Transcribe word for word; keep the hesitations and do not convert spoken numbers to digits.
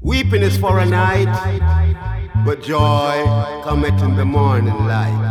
Weeping is for a night, but joy cometh in the morning light.